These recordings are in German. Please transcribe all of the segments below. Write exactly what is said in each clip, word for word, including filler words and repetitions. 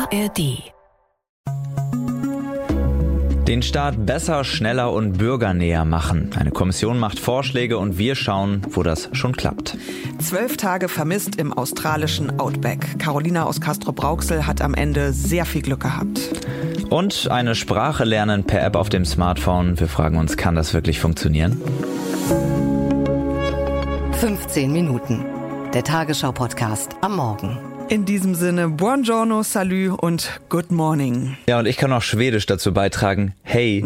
A R D. Den Staat besser, schneller und bürgernäher machen. Eine Kommission macht Vorschläge und wir schauen, wo das schon klappt. Zwölf Tage vermisst im australischen Outback. Carolina aus Castrop-Rauxel hat am Ende sehr viel Glück gehabt. Und eine Sprache lernen per App auf dem Smartphone. Wir fragen uns, kann das wirklich funktionieren? fünfzehn Minuten. Der Tagesschau-Podcast am Morgen. In diesem Sinne, buongiorno, salut und good morning. Ja, und ich kann auch Schwedisch dazu beitragen. Hey.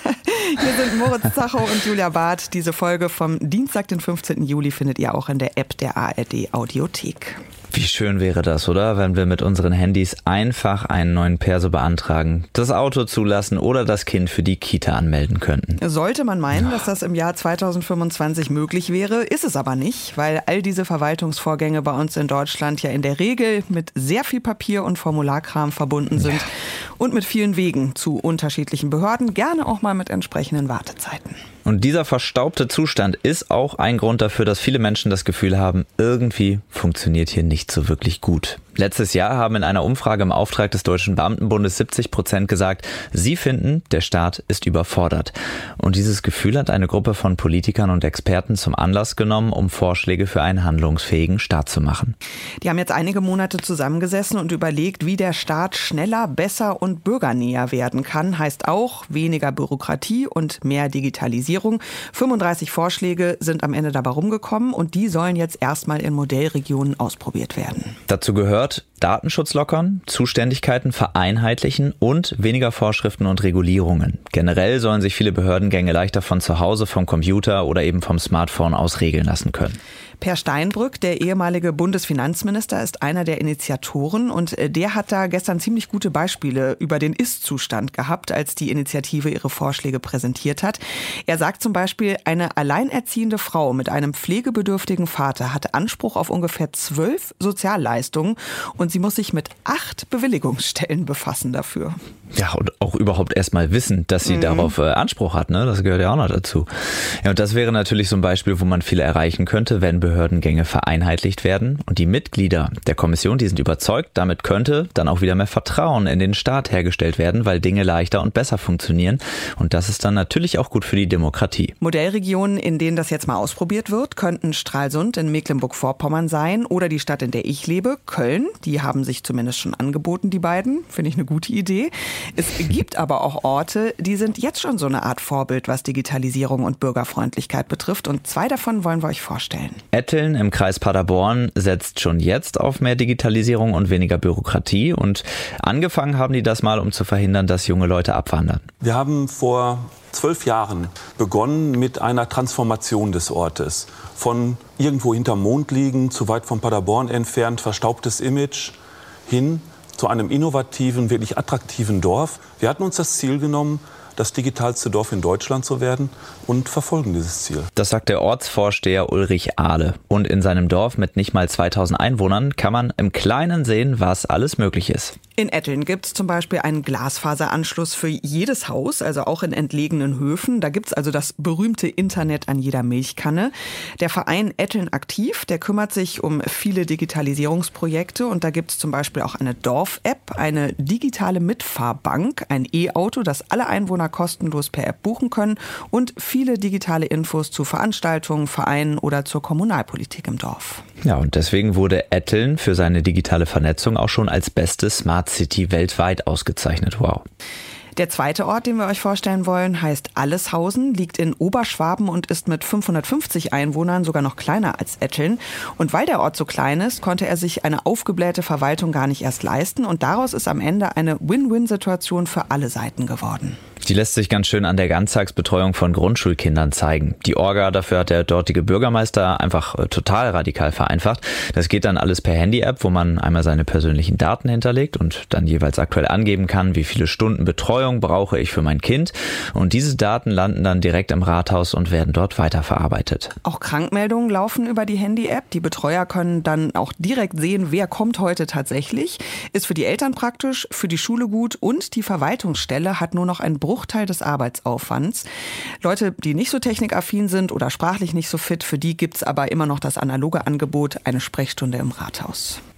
Hier sind Moritz Zacho und Julia Barth. Diese Folge vom Dienstag, den fünfzehnten Juli, findet ihr auch in der App der A R D Audiothek. Wie schön wäre das, oder? Wenn wir mit unseren Handys einfach einen neuen Perso beantragen, das Auto zulassen oder das Kind für die Kita anmelden könnten. Sollte man meinen, dass das im Jahr zweitausendfünfundzwanzig möglich wäre, ist es aber nicht, weil all diese Verwaltungsvorgänge bei uns in Deutschland ja in der Regel mit sehr viel Papier und Formularkram verbunden sind ja. und mit vielen Wegen zu unterschiedlichen Behörden, gerne auch mal mit entsprechenden Wartezeiten. Und dieser verstaubte Zustand ist auch ein Grund dafür, dass viele Menschen das Gefühl haben, irgendwie funktioniert hier nicht so wirklich gut. Letztes Jahr haben in einer Umfrage im Auftrag des Deutschen Beamtenbundes siebzig Prozent gesagt, sie finden, der Staat ist überfordert. Und dieses Gefühl hat eine Gruppe von Politikern und Experten zum Anlass genommen, um Vorschläge für einen handlungsfähigen Staat zu machen. Die haben jetzt einige Monate zusammengesessen und überlegt, wie der Staat schneller, besser und bürgernäher werden kann. Heißt auch weniger Bürokratie und mehr Digitalisierung. fünfunddreißig Vorschläge sind am Ende dabei rumgekommen und die sollen jetzt erstmal in Modellregionen ausprobiert werden. Dazu gehört Datenschutz lockern, Zuständigkeiten vereinheitlichen und weniger Vorschriften und Regulierungen. Generell sollen sich viele Behördengänge leichter von zu Hause, vom Computer oder eben vom Smartphone aus regeln lassen können. Per Steinbrück, der ehemalige Bundesfinanzminister, ist einer der Initiatoren und der hat da gestern ziemlich gute Beispiele über den Ist-Zustand gehabt, als die Initiative ihre Vorschläge präsentiert hat. Er sagt zum Beispiel, eine alleinerziehende Frau mit einem pflegebedürftigen Vater hat Anspruch auf ungefähr zwölf Sozialleistungen und sie muss sich mit acht Bewilligungsstellen befassen dafür. Ja, und auch überhaupt erst mal wissen, dass sie mhm. darauf äh, Anspruch hat, ne? Das gehört ja auch noch dazu. Ja, und das wäre natürlich so ein Beispiel, wo man viel erreichen könnte, wenn Behördengänge vereinheitlicht werden. Und die Mitglieder der Kommission, die sind überzeugt, damit könnte dann auch wieder mehr Vertrauen in den Staat hergestellt werden, weil Dinge leichter und besser funktionieren. Und das ist dann natürlich auch gut für die Demokratie. Modellregionen, in denen das jetzt mal ausprobiert wird, könnten Stralsund in Mecklenburg-Vorpommern sein oder die Stadt, in der ich lebe, Köln. Die haben sich zumindest schon angeboten, die beiden. Finde ich eine gute Idee. Es gibt aber auch Orte, die sind jetzt schon so eine Art Vorbild, was Digitalisierung und Bürgerfreundlichkeit betrifft. Und zwei davon wollen wir euch vorstellen. Etteln im Kreis Paderborn setzt schon jetzt auf mehr Digitalisierung und weniger Bürokratie. Und angefangen haben die das mal, um zu verhindern, dass junge Leute abwandern. Wir haben vor zwölf Jahren begonnen mit einer Transformation des Ortes. Von irgendwo hinterm Mond liegen, zu weit von Paderborn entfernt, verstaubtes Image, hin zu einem innovativen, wirklich attraktiven Dorf. Wir hatten uns das Ziel genommen, das digitalste Dorf in Deutschland zu werden und verfolgen dieses Ziel. Das sagt der Ortsvorsteher Ulrich Ahle. Und in seinem Dorf mit nicht mal zweitausend Einwohnern kann man im Kleinen sehen, was alles möglich ist. In Etteln gibt es zum Beispiel einen Glasfaseranschluss für jedes Haus, also auch in entlegenen Höfen. Da gibt es also das berühmte Internet an jeder Milchkanne. Der Verein Etteln aktiv, der kümmert sich um viele Digitalisierungsprojekte. Und da gibt es zum Beispiel auch eine Dorf-App, eine digitale Mitfahrbank, ein E-Auto, das alle Einwohner kostenlos per App buchen können und viele digitale Infos zu Veranstaltungen, Vereinen oder zur Kommunalpolitik im Dorf. Ja, und deswegen wurde Etteln für seine digitale Vernetzung auch schon als beste Smart City weltweit ausgezeichnet. Wow. Der zweite Ort, den wir euch vorstellen wollen, heißt Alleshausen, liegt in Oberschwaben und ist mit fünfhundertfünfzig Einwohnern sogar noch kleiner als Etteln. Und weil der Ort so klein ist, konnte er sich eine aufgeblähte Verwaltung gar nicht erst leisten. Und daraus ist am Ende eine Win-Win-Situation für alle Seiten geworden. Die lässt sich ganz schön an der Ganztagsbetreuung von Grundschulkindern zeigen. Die Orga, dafür hat der dortige Bürgermeister einfach äh, total radikal vereinfacht. Das geht dann alles per Handy-App, wo man einmal seine persönlichen Daten hinterlegt und dann jeweils aktuell angeben kann, wie viele Stunden Betreuung brauche ich für mein Kind. Und diese Daten landen dann direkt im Rathaus und werden dort weiterverarbeitet. Auch Krankmeldungen laufen über die Handy-App. Die Betreuer können dann auch direkt sehen, wer kommt heute tatsächlich. Ist für die Eltern praktisch, für die Schule gut und die Verwaltungsstelle hat nur noch ein Bruch Bruchteil des Arbeitsaufwands. Leute, die nicht so technikaffin sind oder sprachlich nicht so fit, für die gibt es aber immer noch das analoge Angebot, eine Sprechstunde im Rathaus.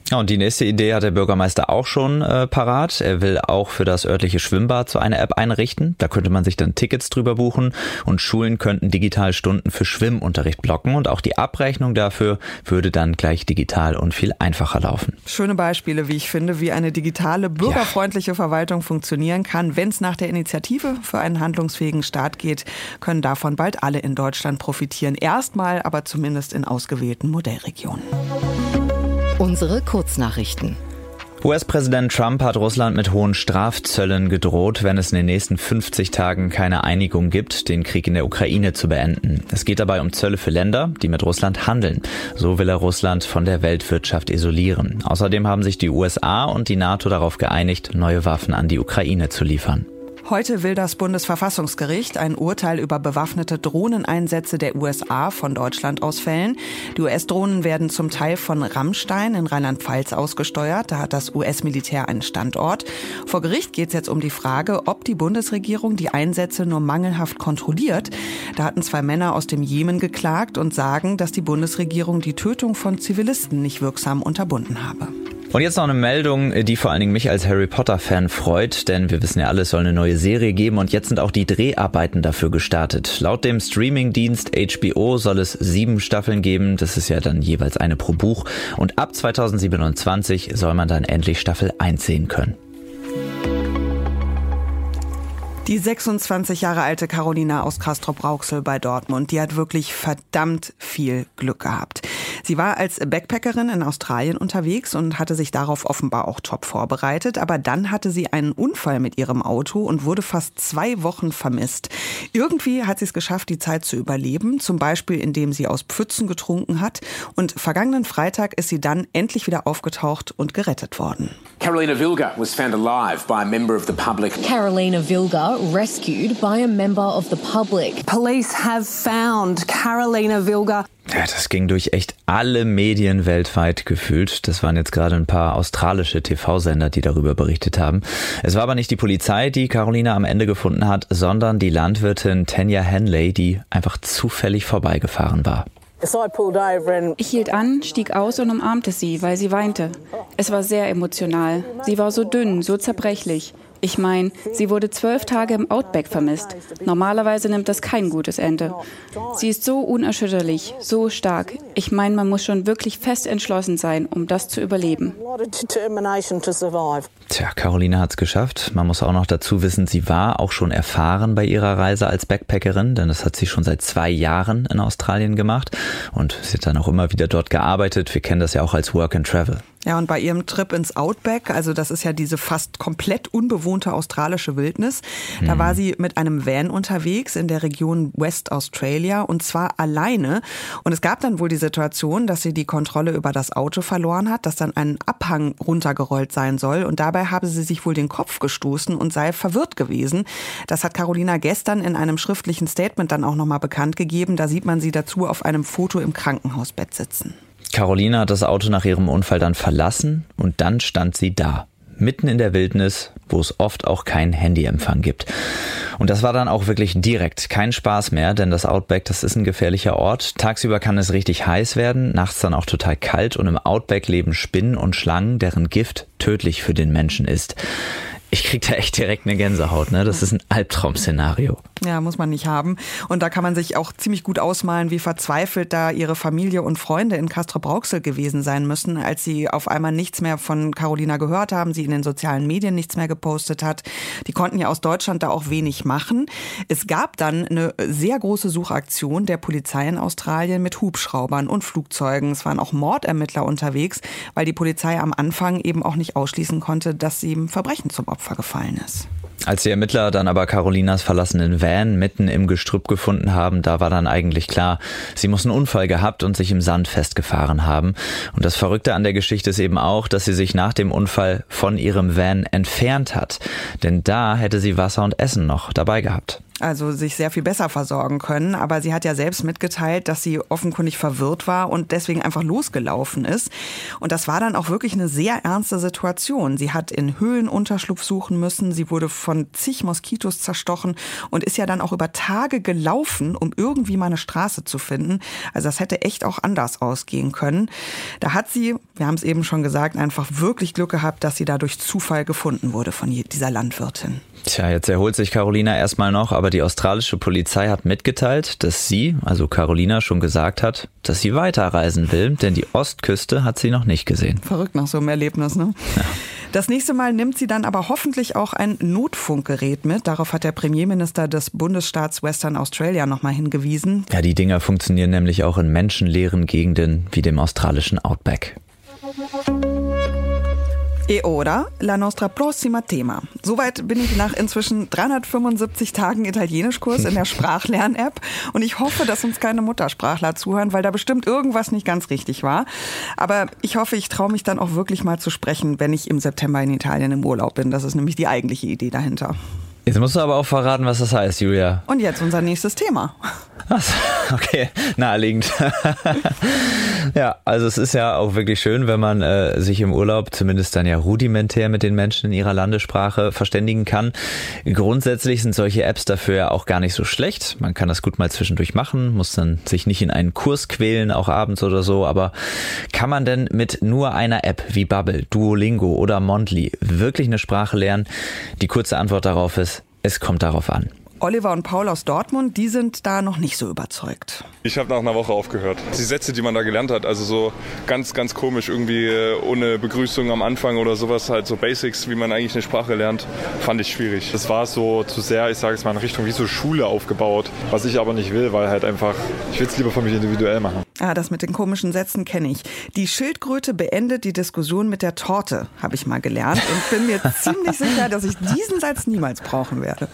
Ja, und die nächste Idee hat der Bürgermeister auch schon äh, parat. Er will auch für das örtliche Schwimmbad so eine App einrichten. Da könnte man sich dann Tickets drüber buchen und Schulen könnten digital Stunden für Schwimmunterricht blocken und auch die Abrechnung dafür würde dann gleich digital und viel einfacher laufen. Schöne Beispiele, wie ich finde, wie eine digitale, bürgerfreundliche ja. Verwaltung funktionieren kann. Wenn es nach der Initiative für einen handlungsfähigen Staat geht, können davon bald alle in Deutschland profitieren. Erstmal aber zumindest in ausgewählten Modellregionen. Unsere Kurznachrichten. U S-Präsident Trump hat Russland mit hohen Strafzöllen gedroht, wenn es in den nächsten fünfzig Tagen keine Einigung gibt, den Krieg in der Ukraine zu beenden. Es geht dabei um Zölle für Länder, die mit Russland handeln. So will er Russland von der Weltwirtschaft isolieren. Außerdem haben sich die U S A und die NATO darauf geeinigt, neue Waffen an die Ukraine zu liefern. Heute will das Bundesverfassungsgericht ein Urteil über bewaffnete Drohneneinsätze der U S A von Deutschland aus fällen. Die U S-Drohnen werden zum Teil von Rammstein in Rheinland-Pfalz ausgesteuert. Da hat das U S-Militär einen Standort. Vor Gericht geht es jetzt um die Frage, ob die Bundesregierung die Einsätze nur mangelhaft kontrolliert. Da hatten zwei Männer aus dem Jemen geklagt und sagen, dass die Bundesregierung die Tötung von Zivilisten nicht wirksam unterbunden habe. Und jetzt noch eine Meldung, die vor allen Dingen mich als Harry Potter-Fan freut, denn wir wissen ja alle, es soll eine neue Serie geben und jetzt sind auch die Dreharbeiten dafür gestartet. Laut dem Streamingdienst H B O soll es sieben Staffeln geben, das ist ja dann jeweils eine pro Buch und ab zweitausendsiebenundzwanzig soll man dann endlich Staffel eins sehen können. Die sechsundzwanzig Jahre alte Carolina aus Castrop-Rauxel bei Dortmund, die hat wirklich verdammt viel Glück gehabt. Sie war als Backpackerin in Australien unterwegs und hatte sich darauf offenbar auch top vorbereitet. Aber dann hatte sie einen Unfall mit ihrem Auto und wurde fast zwei Wochen vermisst. Irgendwie hat sie es geschafft, die Zeit zu überleben, zum Beispiel indem sie aus Pfützen getrunken hat. Und vergangenen Freitag ist sie dann endlich wieder aufgetaucht und gerettet worden. Carolina Vilga was found alive by a member of the public. Carolina Vilga rescued by a member of the public. Police have found Carolina Vilga. Ja, das ging durch echt alle Medien weltweit gefühlt. Das waren jetzt gerade ein paar australische T V-Sender, die darüber berichtet haben. Es war aber nicht die Polizei, die Carolina am Ende gefunden hat, sondern die Landwirtin Tanya Henley, die einfach zufällig vorbeigefahren war. Ich hielt an, stieg aus und umarmte sie, weil sie weinte. Es war sehr emotional. Sie war so dünn, so zerbrechlich. Ich meine, sie wurde zwölf Tage im Outback vermisst. Normalerweise nimmt das kein gutes Ende. Sie ist so unerschütterlich, so stark. Ich meine, man muss schon wirklich fest entschlossen sein, um das zu überleben. Tja, Carolina hat's geschafft. Man muss auch noch dazu wissen, sie war auch schon erfahren bei ihrer Reise als Backpackerin, denn das hat sie schon seit zwei Jahren in Australien gemacht. Und sie hat dann auch immer wieder dort gearbeitet. Wir kennen das ja auch als Work and Travel. Ja, und bei ihrem Trip ins Outback, also das ist ja diese fast komplett unbewohnte australische Wildnis, mhm. da war sie mit einem Van unterwegs in der Region West Australia und zwar alleine. Und es gab dann wohl die Situation, dass sie die Kontrolle über das Auto verloren hat, das dann einen Abhang runtergerollt sein soll. Und dabei habe sie sich wohl den Kopf gestoßen und sei verwirrt gewesen. Das hat Carolina gestern in einem schriftlichen Statement dann auch nochmal bekannt gegeben. Da sieht man sie dazu auf einem Foto im Krankenhausbett sitzen. Carolina hat das Auto nach ihrem Unfall dann verlassen und dann stand sie da, mitten in der Wildnis, wo es oft auch keinen Handyempfang gibt. Und das war dann auch wirklich direkt kein Spaß mehr, denn das Outback, das ist ein gefährlicher Ort. Tagsüber kann es richtig heiß werden, nachts dann auch total kalt und im Outback leben Spinnen und Schlangen, deren Gift tödlich für den Menschen ist. Ich krieg da echt direkt eine Gänsehaut, ne? Das ist ein Albtraum-Szenario. Ja, muss man nicht haben. Und da kann man sich auch ziemlich gut ausmalen, wie verzweifelt da ihre Familie und Freunde in Castrop-Rauxel gewesen sein müssen, als sie auf einmal nichts mehr von Carolina gehört haben, sie in den sozialen Medien nichts mehr gepostet hat. Die konnten ja aus Deutschland da auch wenig machen. Es gab dann eine sehr große Suchaktion der Polizei in Australien mit Hubschraubern und Flugzeugen. Es waren auch Mordermittler unterwegs, weil die Polizei am Anfang eben auch nicht ausschließen konnte, dass sie im Verbrechen zum Opfer gefallen ist. Als die Ermittler dann aber Carolinas verlassenen Van mitten im Gestrüpp gefunden haben, da war dann eigentlich klar, sie muss einen Unfall gehabt und sich im Sand festgefahren haben. Und das Verrückte an der Geschichte ist eben auch, dass sie sich nach dem Unfall von ihrem Van entfernt hat. Denn da hätte sie Wasser und Essen noch dabei gehabt. also sich sehr viel besser versorgen können. Aber sie hat ja selbst mitgeteilt, dass sie offenkundig verwirrt war und deswegen einfach losgelaufen ist. Und das war dann auch wirklich eine sehr ernste Situation. Sie hat in Höhlen Unterschlupf suchen müssen. Sie wurde von zig Moskitos zerstochen und ist ja dann auch über Tage gelaufen, um irgendwie mal eine Straße zu finden. Also das hätte echt auch anders ausgehen können. Da hat sie, wir haben es eben schon gesagt, einfach wirklich Glück gehabt, dass sie da durch Zufall gefunden wurde von dieser Landwirtin. Tja, jetzt erholt sich Carolina erstmal noch, aber die australische Polizei hat mitgeteilt, dass sie, also Carolina, schon gesagt hat, dass sie weiterreisen will, denn die Ostküste hat sie noch nicht gesehen. Verrückt nach so einem Erlebnis, ne? Ja. Das nächste Mal nimmt sie dann aber hoffentlich auch ein Notfunkgerät mit. Darauf hat der Premierminister des Bundesstaats Western Australia nochmal hingewiesen. Ja, die Dinger funktionieren nämlich auch in menschenleeren Gegenden wie dem australischen Outback. E ora la nostra prossima tema. Soweit bin ich nach inzwischen dreihundertfünfundsiebzig Tagen Italienischkurs in der Sprachlern-App und ich hoffe, dass uns keine Muttersprachler zuhören, weil da bestimmt irgendwas nicht ganz richtig war. Aber ich hoffe, ich traue mich dann auch wirklich mal zu sprechen, wenn ich im September in Italien im Urlaub bin. Das ist nämlich die eigentliche Idee dahinter. Jetzt musst du aber auch verraten, was das heißt, Julia. Und jetzt unser nächstes Thema. Was? Okay, naheliegend. Ja, also es ist ja auch wirklich schön, wenn man äh, sich im Urlaub zumindest dann ja rudimentär mit den Menschen in ihrer Landessprache verständigen kann. Grundsätzlich sind solche Apps dafür ja auch gar nicht so schlecht. Man kann das gut mal zwischendurch machen, muss dann sich nicht in einen Kurs quälen, auch abends oder so. Aber kann man denn mit nur einer App wie Babbel, Duolingo oder Mondly wirklich eine Sprache lernen? Die kurze Antwort darauf ist, es kommt darauf an. Oliver und Paul aus Dortmund, die sind da noch nicht so überzeugt. Ich habe nach einer Woche aufgehört. Die Sätze, die man da gelernt hat, also so ganz, ganz komisch, irgendwie ohne Begrüßung am Anfang oder sowas, halt so Basics, wie man eigentlich eine Sprache lernt, fand ich schwierig. Das war so zu sehr, ich sage es mal, in Richtung wie so Schule aufgebaut, was ich aber nicht will, weil halt einfach, ich will es lieber für mich individuell machen. Ah, das mit den komischen Sätzen kenne ich. Die Schildkröte beendet die Diskussion mit der Torte, habe ich mal gelernt und bin mir ziemlich sicher, dass ich diesen Satz niemals brauchen werde.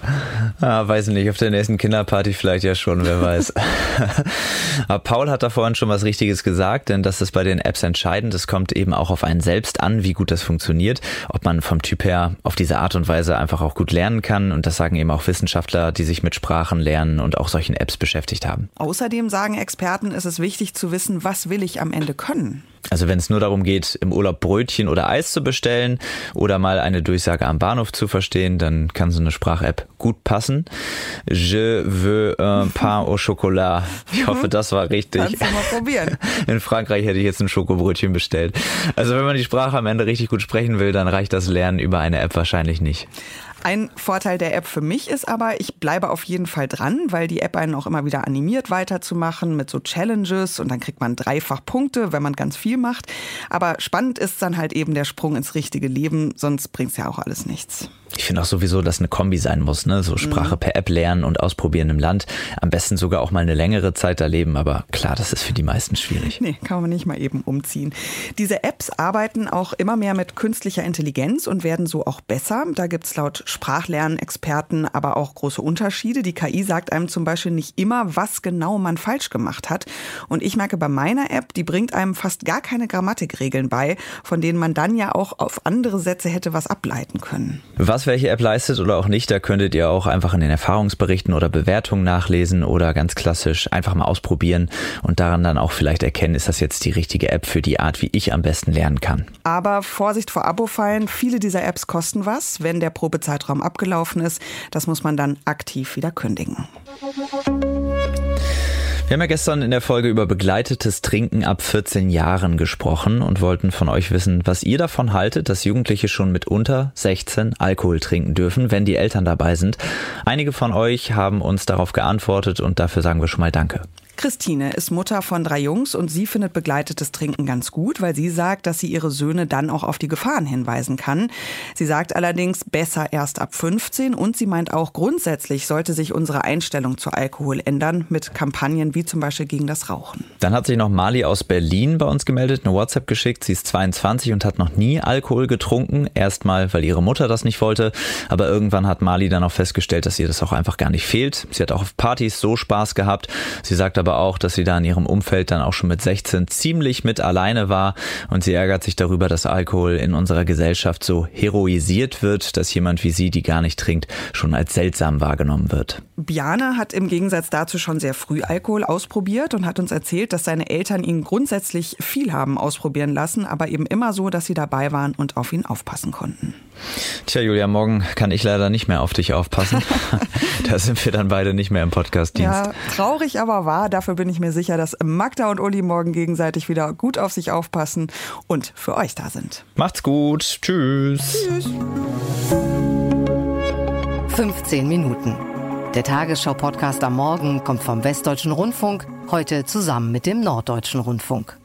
Ah, weiß nicht, auf der nächsten Kinderparty vielleicht ja schon, wer weiß. Aber Paul hat da vorhin schon was Richtiges gesagt, denn das ist bei den Apps entscheidend. Es kommt eben auch auf einen selbst an, wie gut das funktioniert, ob man vom Typ her auf diese Art und Weise einfach auch gut lernen kann. Und das sagen eben auch Wissenschaftler, die sich mit Sprachen lernen und auch solchen Apps beschäftigt haben. Außerdem sagen Experten, es ist wichtig zu wissen, was will ich am Ende können. Also wenn es nur darum geht, im Urlaub Brötchen oder Eis zu bestellen oder mal eine Durchsage am Bahnhof zu verstehen, dann kann so eine Sprach-App gut passen. Je veux un pain au chocolat. Ich hoffe, das war richtig. Kannst du mal probieren. In Frankreich hätte ich jetzt ein Schokobrötchen bestellt. Also wenn man die Sprache am Ende richtig gut sprechen will, dann reicht das Lernen über eine App wahrscheinlich nicht. Ein Vorteil der App für mich ist aber, ich bleibe auf jeden Fall dran, weil die App einen auch immer wieder animiert weiterzumachen mit so Challenges und dann kriegt man dreifach Punkte, wenn man ganz viel macht. Aber spannend ist dann halt eben der Sprung ins richtige Leben, sonst bringt's ja auch alles nichts. Ich finde auch sowieso, dass eine Kombi sein muss, ne? So Sprache mhm. per App lernen und ausprobieren im Land. Am besten sogar auch mal eine längere Zeit da leben, aber klar, das ist für die meisten schwierig. Nee, kann man nicht mal eben umziehen. Diese Apps arbeiten auch immer mehr mit künstlicher Intelligenz und werden so auch besser. Da gibt's laut Sprachlernexperten aber auch große Unterschiede. Die K I sagt einem zum Beispiel nicht immer, was genau man falsch gemacht hat. Und ich merke bei meiner App, die bringt einem fast gar keine Grammatikregeln bei, von denen man dann ja auch auf andere Sätze hätte was ableiten können. Was welche App leistet oder auch nicht, da könntet ihr auch einfach in den Erfahrungsberichten oder Bewertungen nachlesen oder ganz klassisch einfach mal ausprobieren und daran dann auch vielleicht erkennen, ist das jetzt die richtige App für die Art, wie ich am besten lernen kann. Aber Vorsicht vor Abo-Fallen, viele dieser Apps kosten was, wenn der Probezeitraum abgelaufen ist. Das muss man dann aktiv wieder kündigen. Wir haben ja gestern in der Folge über begleitetes Trinken ab vierzehn Jahren gesprochen und wollten von euch wissen, was ihr davon haltet, dass Jugendliche schon mit unter sechzehn Alkohol trinken dürfen, wenn die Eltern dabei sind. Einige von euch haben uns darauf geantwortet und dafür sagen wir schon mal Danke. Christine ist Mutter von drei Jungs und sie findet begleitetes Trinken ganz gut, weil sie sagt, dass sie ihre Söhne dann auch auf die Gefahren hinweisen kann. Sie sagt allerdings, besser erst ab fünfzehn und sie meint auch, grundsätzlich sollte sich unsere Einstellung zu Alkohol ändern mit Kampagnen wie zum Beispiel gegen das Rauchen. Dann hat sich noch Mali aus Berlin bei uns gemeldet, eine WhatsApp geschickt. Sie ist zweiundzwanzig und hat noch nie Alkohol getrunken. Erstmal, weil ihre Mutter das nicht wollte, aber irgendwann hat Mali dann auch festgestellt, dass ihr das auch einfach gar nicht fehlt. Sie hat auch auf Partys so Spaß gehabt. Sie sagt aber auch, dass sie da in ihrem Umfeld dann auch schon mit sechzehn ziemlich mit alleine war und sie ärgert sich darüber, dass Alkohol in unserer Gesellschaft so heroisiert wird, dass jemand wie sie, die gar nicht trinkt, schon als seltsam wahrgenommen wird. Bjarne hat im Gegensatz dazu schon sehr früh Alkohol ausprobiert und hat uns erzählt, dass seine Eltern ihn grundsätzlich viel haben ausprobieren lassen, aber eben immer so, dass sie dabei waren und auf ihn aufpassen konnten. Tja, Julia, morgen kann ich leider nicht mehr auf dich aufpassen. Da sind wir dann beide nicht mehr im Podcast-Dienst. Ja, traurig aber wahr. Dafür bin ich mir sicher, dass Magda und Uli morgen gegenseitig wieder gut auf sich aufpassen und für euch da sind. Macht's gut. Tschüss. Tschüss. fünfzehn Minuten. Der Tagesschau-Podcast am Morgen kommt vom Westdeutschen Rundfunk, heute zusammen mit dem Norddeutschen Rundfunk.